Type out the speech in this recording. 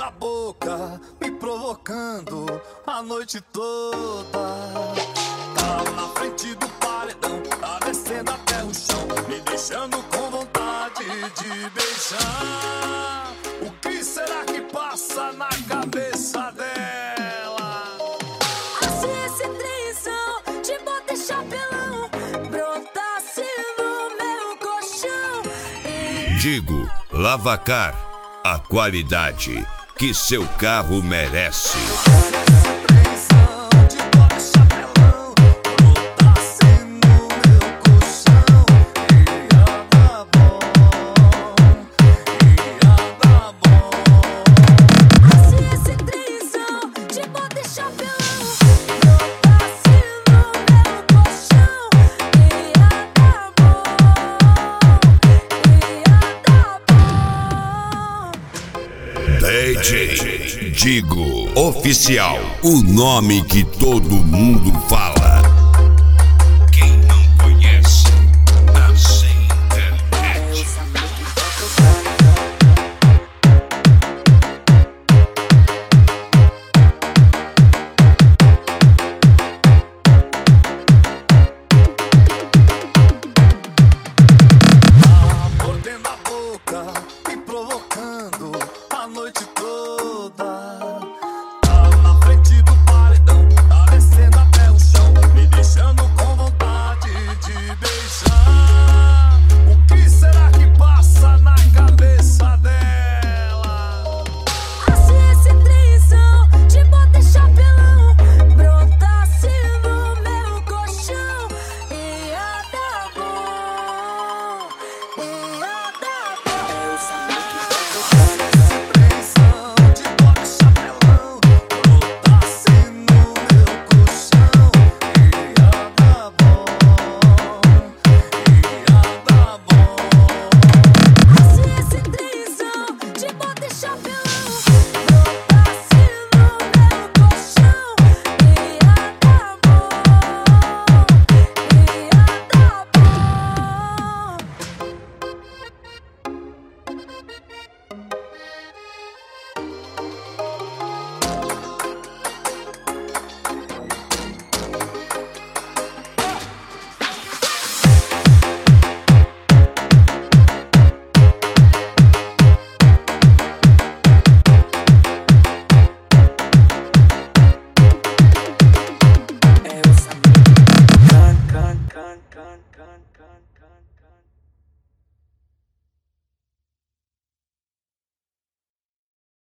da boca, me provocando a noite toda. Tá na frente do paredão, tá descendo até o chão, me deixando com vontade de beijar. O que será que passa na cabeça dela? Assim esse trenzão de bota e chapelão brotasse no meu colchão. Digo Lavacar, a qualidade que seu carro merece. DJ Digo Oficial, o nome que todo mundo fala.